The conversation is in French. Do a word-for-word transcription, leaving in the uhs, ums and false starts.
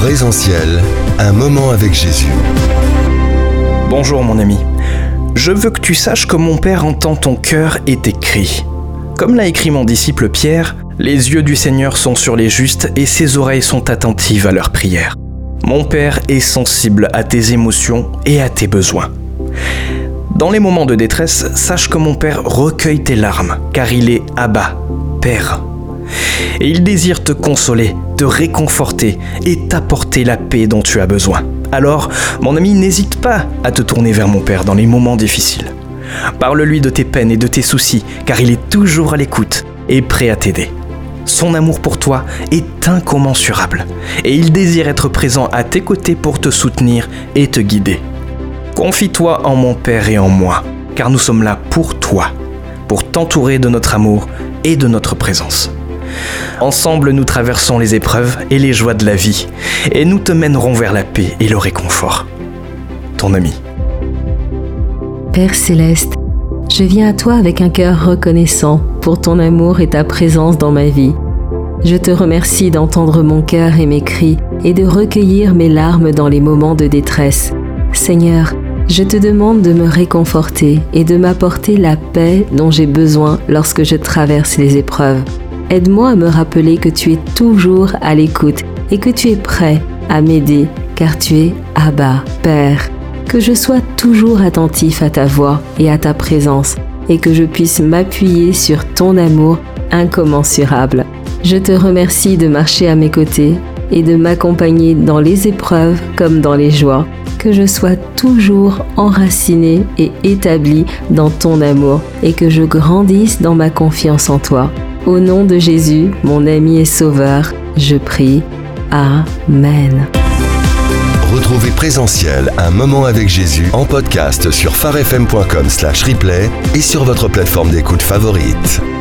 Présentiel, un moment avec Jésus. Bonjour mon ami. Je veux que tu saches que mon Père entend ton cœur et tes cris. Comme l'a écrit mon disciple Pierre, les yeux du Seigneur sont sur les justes et ses oreilles sont attentives à leurs prières. Mon Père est sensible à tes émotions et à tes besoins. Dans les moments de détresse, sache que mon Père recueille tes larmes, car il est Abba, Père. Et il désire te consoler, te réconforter et t'apporter la paix dont tu as besoin. Alors, mon ami, n'hésite pas à te tourner vers mon Père dans les moments difficiles. Parle-lui de tes peines et de tes soucis, car il est toujours à l'écoute et prêt à t'aider. Son amour pour toi est incommensurable et il désire être présent à tes côtés pour te soutenir et te guider. Confie-toi en mon Père et en moi, car nous sommes là pour toi, pour t'entourer de notre amour et de notre présence. Ensemble, nous traversons les épreuves et les joies de la vie, et nous te mènerons vers la paix et le réconfort. Ton ami. Père Céleste, je viens à toi avec un cœur reconnaissant pour ton amour et ta présence dans ma vie. Je te remercie d'entendre mon cœur et mes cris et de recueillir mes larmes dans les moments de détresse. Seigneur, je te demande de me réconforter et de m'apporter la paix dont j'ai besoin lorsque je traverse les épreuves. Aide-moi à me rappeler que tu es toujours à l'écoute et que tu es prêt à m'aider car tu es Abba, Père. Que je sois toujours attentif à ta voix et à ta présence et que je puisse m'appuyer sur ton amour incommensurable. Je te remercie de marcher à mes côtés et de m'accompagner dans les épreuves comme dans les joies. Que je sois toujours enraciné et établi dans ton amour et que je grandisse dans ma confiance en toi. Au nom de Jésus, mon ami et sauveur, je prie. Amen. Retrouvez Présentiel, un moment avec Jésus en podcast sur pharefm point com slash replay et sur votre plateforme d'écoute favorite.